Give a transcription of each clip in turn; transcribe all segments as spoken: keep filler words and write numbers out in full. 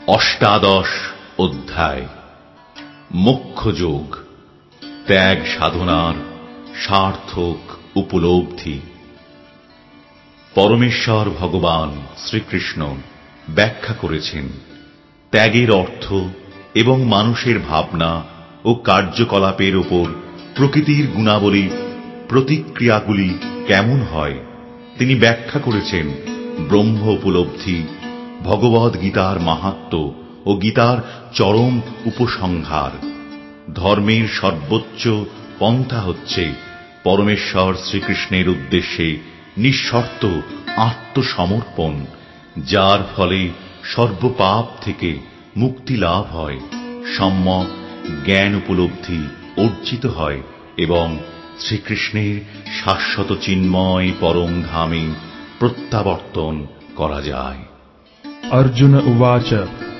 অষ্টাদশ অধ্যায়। মোক্ষযোগ, ত্যাগ সাধনার সার্থক উপলব্ধি। পরমেশ্বর ভগবান শ্রীকৃষ্ণ ব্যাখ্যা করেছেন ত্যাগের অর্থ এবং মানুষের ভাবনা ও কার্যকলাপের উপর প্রকৃতির গুণাবলী প্রতিক্রিয়াগুলি কেমন হয়। তিনি ব্যাখ্যা করেছেন ব্রহ্ম উপলব্ধি, ভগবদ গীতার মাহাত্ম্য ও গীতার চরম উপসংহার। ধর্মের সর্বোচ্চ পন্থা হচ্ছে পরমেশ্বর শ্রীকৃষ্ণের উদ্দেশ্যে নিঃশর্ত আত্মসমর্পণ, যার ফলে সর্বপাপ থেকে মুক্তি লাভ হয়, সম্যক জ্ঞান উপলব্ধি অর্জিত হয় এবং শ্রীকৃষ্ণের শাশ্বত চিন্ময় পরম ধামে প্রত্যাবর্তন করা যায়। अर्जुन उवाच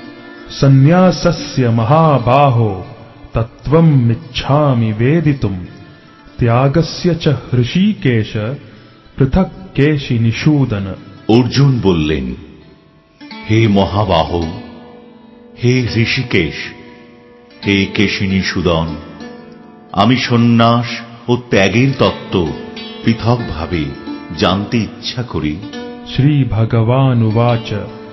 सन्न्यासस्य महाबाहो तत्त्वम् इच्छामि वेदितुम् त्यागस्य च हृषीकेश पृथक् केशि निषूदन। অর্জুন বললেন, হে মহাবাহ, হে ঋষিকেশ, হে কেশিনিষূদন, আমি সন্ন্যাস ও ত্যাগের তত্ত্ব পৃথকভাবে জানতে ইচ্ছা করি। শ্রী ভগবান উবাচ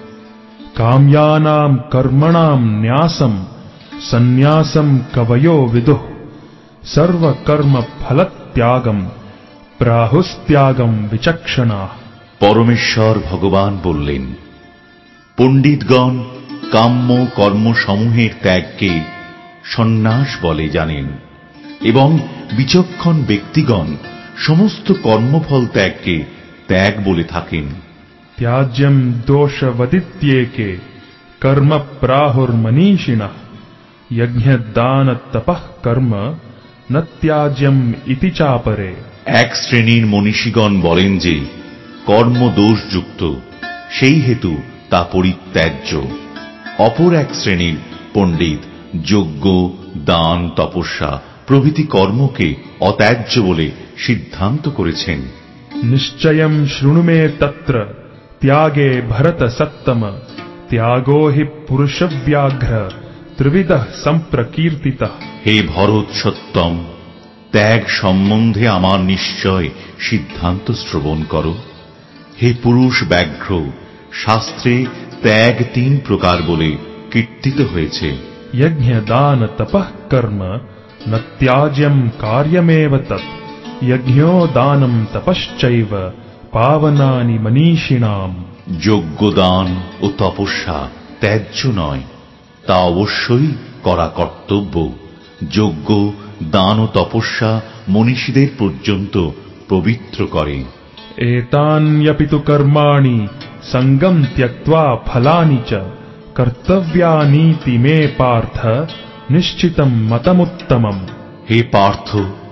काम्यानां कर्मणां न्यासं सन्न्यासं कवयो विदुः सर्वकर्म फलत्यागं प्राहुस्त्यागं विचक्षणाः। পরমেশ্বর ভগবান বললেন, পণ্ডিতগণ কাম্য কর্মসমূহের ত্যাগকে সন্ন্যাস বলে জানেন এবং বিচক্ষণ ব্যক্তিগণ সমস্ত কর্মফল ত্যাগকে ত্যাগ বলে থাকেন। त्याज्यं दोषवदित्येके कर्म प्राहुर्मनीषिणः यज्ञदान तपः कर्म न त्याज्यम इति चापरे। এক শ্রেণীর মনীষীগণ বলেন যে কর্ম দোষযুক্ত, সেই হেতু তা পরিত্যাজ্য। অপর এক শ্রেণীর পণ্ডিত যজ্ঞ, দান, তপস্যা প্রভৃতি কর্মকে অত্যাজ্য বলে সিদ্ধান্ত করেছেন। নিশ্চয়ং শৃণু মে তত্র त्यागे भरत सत्तम त्यागो हि पुरुषव्याघ्र ত্রিবিধঃ সম্প্রকীর্তিতঃ। হে ভরত সত্তম, ত্যাগ সম্বন্ধে আমার নিশ্চয় সিদ্ধান্ত শ্রবণ করো। হে পুরুষ ব্যাঘ্র, শাস্ত্রে ত্যাগ তিন প্রকার বলে কীর্তিত হয়েছে। यज्ञ दान तपः कर्म न त्याज्यं कार्यमेव तत् यज्ञो दानं तपश्चैव পাবনানি মনীষিণাম। যজ্ঞ, দান ও তপস্যা ত্যায্য নয়, তা অবশ্যই করা কর্তব্য। যজ্ঞ, দান ও তপস্যা মনীষীদের পর্যন্ত পবিত্র করে। এতান্যপি তু কর্মাণি সঙ্গম ত্যক্ত্বা ফলানি চ কর্তব্যানীতি মে পার্থ নিশ্চিতম মতমুত্তমম। হে পার্থ,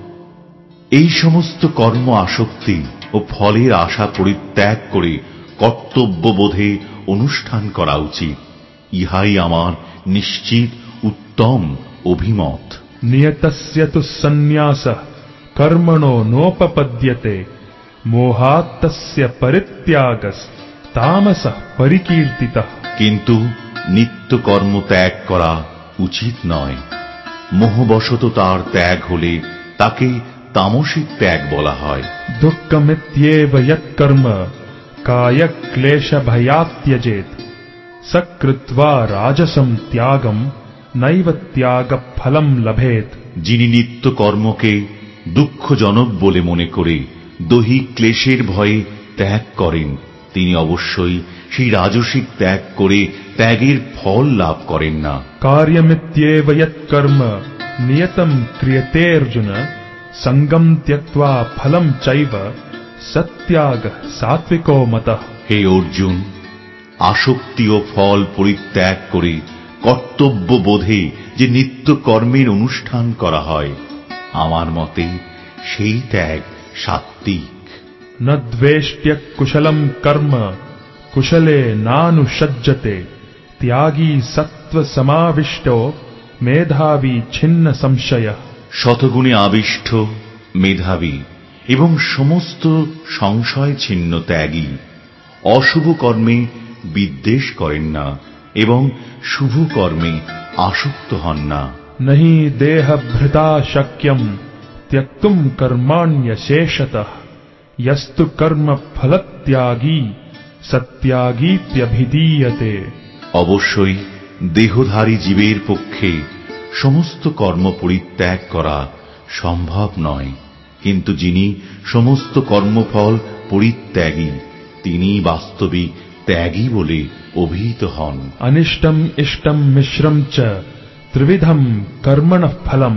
এই সমস্ত কর্ম আসক্তি ও ফলের আশা পরিত্যাগ করে কর্তব্যবোধে অনুষ্ঠান করা উচিত। ইহাই আমার নিশ্চিত উত্তম অভিমত। নিয়তস্য তু সন্ন্যাসঃ কর্মণো নোপপদ্যতে মোহাৎ তস্য পরিত্যাগস তামসঃ পরিকীর্তিতঃ। কিন্তু নিত্য কর্ম ত্যাগ করা উচিত নয়। মোহবশত তার ত্যাগ হলে তাকে তামসিক ত্যাগ বলা হয়। দুঃখমিত্যেব যৎকর্ম কায়ক্লেশভয়াৎ ত্যজেৎ সকৃত্বা রাজসম ত্যাগম নৈব ত্যাগফলম লভেৎ। যিনি নিত্য কর্মকে দুঃখজনক বলে মনে করে দৈহিক ক্লেশের ভয়ে ত্যাগ করেন, তিনি অবশ্যই সেই রাজসিক ত্যাগ করে ত্যাগের ফল লাভ করেন না। কার্যমিত্যেব যৎকর্ম নিয়তম ক্রিয়তে অর্জুন সঙ্গম ত্যক্ত্বা ফলম চৈব সত্যাগ সাত্বিকো মতঃ। হে অর্জুন, আসক্তি ও ফল পরিত্যাগ করে কর্তব্য বোধে যে নিত্য কর্মের অনুষ্ঠান করা হয়, আমার মতে সেই ত্যাগ সাত্বিক। ন দ্বেষ্ট্য কুশলম কর্ম কুশলে নানুষজ্জতে ত্যাগী সত্ত্ব সমাবিষ্ট মেধাবী ছিন্ন সংশয়ঃ। শতগুণে আবিষ্ট, মেধাবী এবং সমস্ত সংশয় ছিন্ন ত্যাগী অশুভ কর্মে বিদ্বেষ করেন না, এবং শুভ কর্মে আসক্ত হন না। নহি দেহ ভৃতা শক্যম ত্যক্তুম কর্মাণ্যশেষতঃ यस्तु कर्म फलत्यागी सत्यागीत्यभिधीयते। অবশ্যই দেহধারী জীবের পক্ষে সমস্ত কর্ম পরিত্যাগ করা সম্ভব নয়, কিন্তু যিনি সমস্ত কর্মফল পরিত্যাগী তিনি বাস্তবিক ত্যাগী বলে অভিহিত হন। অনিষ্টম ইষ্টম মিশ্রম চ ত্রিবিধম কর্মণঃ ফলম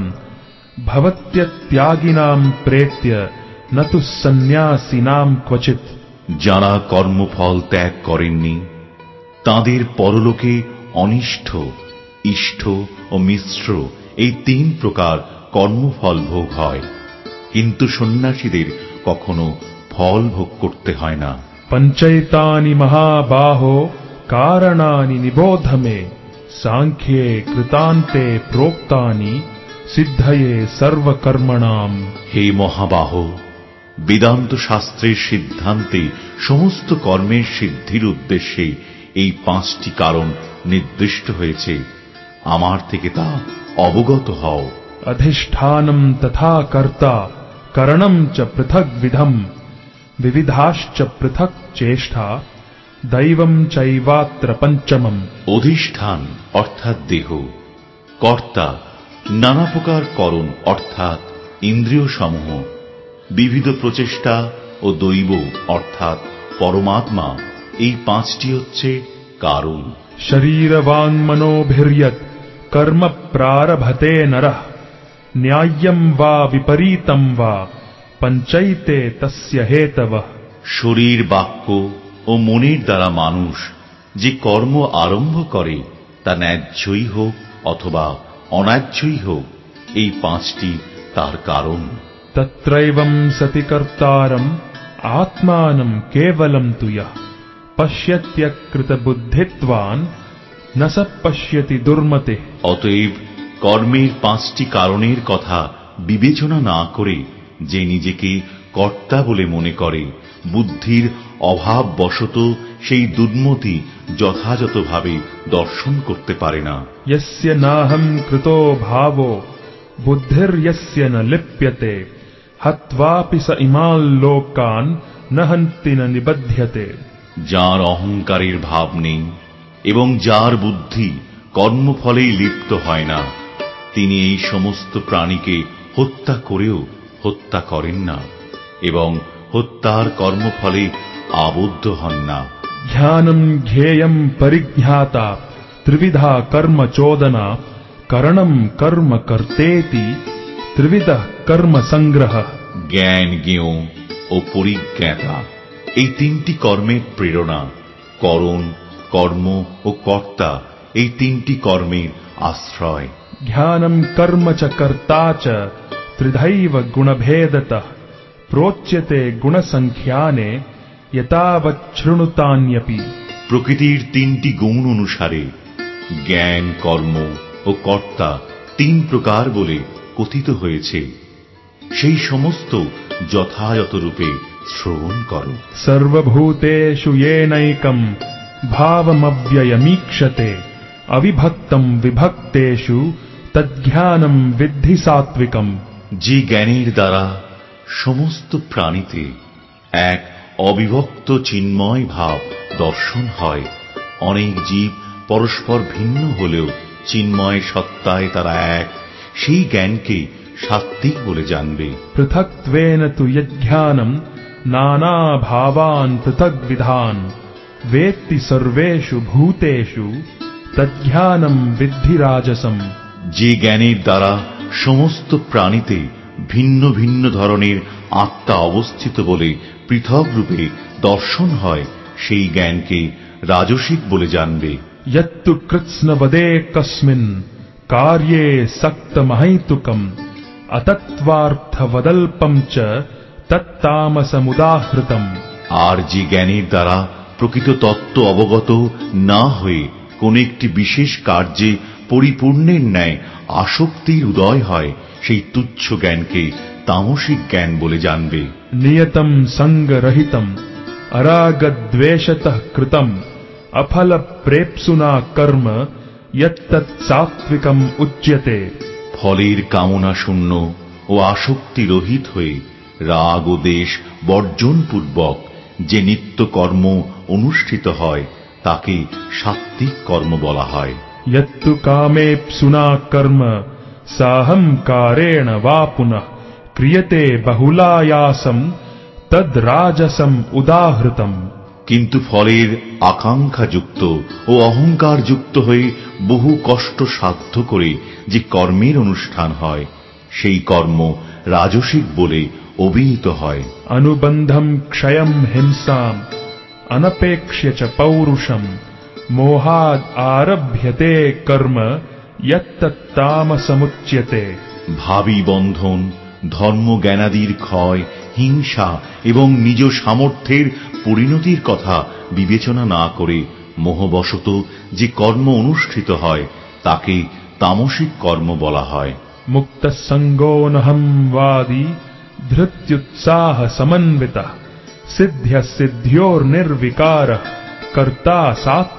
ভবত্যত্যাগিনাম প্রেত্য নতু সন্ন্যাসিনাম ক্বচিৎ। যারা কর্মফল ত্যাগ করেননি তাঁদের পরলোকে অনিষ্ঠ, ইষ্ট ও মিশ্র এই তিন প্রকার কর্মফল ভোগ হয়, কিন্তু সন্ন্যাসীদের কখনো ফল ভোগ করতে হয় না। পঞ্চৈতানি মহাবাহো কারণানি নিবোধ মে সাংখ্যে কৃতান্তে প্रोक्तानि সিদ্ধয়ে সর্বকর্মণাম। হে মহাবাহ, বেদান্ত শাস্ত্রের সিদ্ধান্তে সমস্ত কর্মের সিদ্ধির উদ্দেশ্যে এই পাঁচটি কারণ নির্দিষ্ট হয়েছে, আমার থেকে তা অবগত হও। অধিষ্ঠানম তথা কর্তা করণম চ পৃথক বিধম বিবিধাশ্চ পৃথক চেষ্টা দৈবম চৈবাত্র পঞ্চমম। অধিষ্ঠান অর্থাৎ দেহ, কর্তা নানা প্রকার করণ অর্থাৎ ইন্দ্রিয় সমূহ, বিবিধ প্রচেষ্টা ও দৈব অর্থাৎ পরমাত্মা, এই পাঁচটি হচ্ছে কারণ। শরীর বাং মনোভির্যৎ কর্ম প্রারভতে নরঃ ন্যায়্যম বা বিপরীতম বা পঞ্চৈতে তস্য হেতবঃ। শরীর, বাক্য ও মনের দ্বারা মানুষ যে কর্ম আরম্ভ করে তা ন্যায্যই হোক অথবা অন্যায্যই হোক, এই পাঁচটি তার কারণ। তত্রৈবং সতি কর্তারম আত্মানম কেবলম তু যঃ পশ্যত্যকৃত বুদ্ধিত্বান ন স পশ্যতি দুর্মতিঃ। অতএব কর্মের পাঁচটি কারণের কথা বিবেচনা না করে যে নিজেকে কর্তা বলে মনে করে, বুদ্ধির অভাববশত সেই দুর্মতি যথাযথভাবে দর্শন করতে পারে না। यस्य नाहं कृतो भावो बुद्धिर्यस्य न लिप्यते हत्वापि स इमान् लोकान् न हन्ति न निबध्यते। যার অহংকারের ভাব নেই এবং যার বুদ্ধি কর্মফলেই লিপ্ত হয় না, তিনি এই সমস্ত প্রাণীকে হত্যা করেও হত্যা করেন না এবং হত্যার কর্মফলে আবদ্ধ হন না। জ্ঞানম জ্ঞেয়ম পরিজ্ঞাতা ত্রিবিধা কর্ম চোদনা করণম কর্ম কর্তেতি ত্রিবিধ কর্ম সংগ্রহ। জ্ঞান, জ্ঞেয় ও পরিজ্ঞাতা এই তিনটি কর্মের প্রেরণা, করণ, কর্ম ও কর্তা এই তিনটি কর্মের আশ্রয়। জ্ঞানম কর্ম চ কর্তা চ ত্রিধৈব গুণভেদতঃ প্रोच्यते গুণসংখ্যানে যতাবচ্ছৃণুতান্যপি। প্রকৃতির তিনটি গুণ অনুসারে জ্ঞান, কর্ম ও কর্তা তিন প্রকার বলে কথিত হয়েছে, সেই সমস্ত যথাযথ রূপে শ্রবণ করো। সর্বভূতেষু येनैकं ভাবমব্যয়মীক্ষতে অবিভক্তম বিভক্তেষু তজ্জ্ঞানম বিদ্ধি সাত্বিকম। যে জ্ঞানের দ্বারা সমস্ত প্রাণীতে এক অবিভক্ত চিন্ময় ভাব দর্শন হয়, অনেক জীব পরস্পর ভিন্ন হলেও চিন্ময় সত্তায় তারা এক, সেই জ্ঞানকে সাত্ত্বিক বলে জানবে। পৃথক্ত্বেন তু যজ্ঞানম নানা ভাবান পৃথগ্বিধান वेत्ति सर्वेषु भूतेषु तज्ज्ञानम विद्धि राजसम। যে জ্ঞানের দ্বারা সমস্ত প্রাণীতে ভিন্ন ভিন্ন ধরনের আত্মা অবস্থিত বলে পৃথক রূপে দর্শন হয়, সেই জ্ঞানকে রাজসিক বলে জানবে। यत्तु कृत्स्नवदे कस्मिन् कार्ये सक्तमहैतुकम् अतत्त्वार्थवदल्पं च तत्तामसमुदाहृतम्। আর যে জ্ঞানের দ্বারা প্রকৃত তত্ত্ব অবগত না হয়ে কোন একটি বিশেষ কার্যে পরিপূর্ণের ন্যায় আসক্তির উদয় হয়, সেই তুচ্ছ জ্ঞানকে তামসিক জ্ঞান বলে জানবে। নিয়তম সঙ্গরহিতম অরাগদ্বেষতঃ কৃতম अफल प्रेप्सुना कर्म यत्तत् सात्विकम उच्यते। ফলের কামনা শূন্য ও আসক্তি রহিত হয়ে রাগ ও দেশ বর্জন পূর্বক যে নিত্য কর্ম অনুষ্ঠিত হয় তাকে সাত্ত্বিক কর্ম বলা হয়। यत्तु कामेप्सुना कर्म साहंकारेण वा पुनः क्रियते बहुलायासम तद राजसम उदाहृतम। কিন্তু ফলের আকাঙ্ক্ষা যুক্ত ও অহংকার যুক্ত হয়ে বহু কষ্ট সাধ্য করে যে কর্মের অনুষ্ঠান হয় সেই কর্ম রাজসিক বলে অভিহিত হয়। अनुबंधम क्षयम हिंसाम अनपेक्ष्य च पौरुषम मोहाद आरभ्यते कर्म यत्तत्तामसमुच्यते। ভাবী বন্ধন, ধর্ম জ্ঞানাদির ক্ষয়, হিংসা এবং নিজ সামর্থ্যের পরিণতির কথা বিবেচনা না করে মোহবশত যে কর্ম অনুষ্ঠিত হয় তাকে তামসিক কর্ম বলা হয়। मुक्त संगोनहम वादी धृत्युत्साह समन्वितः सिद्ध्य सिद्ध्योर्निर्विकारः कर्ता सात्विक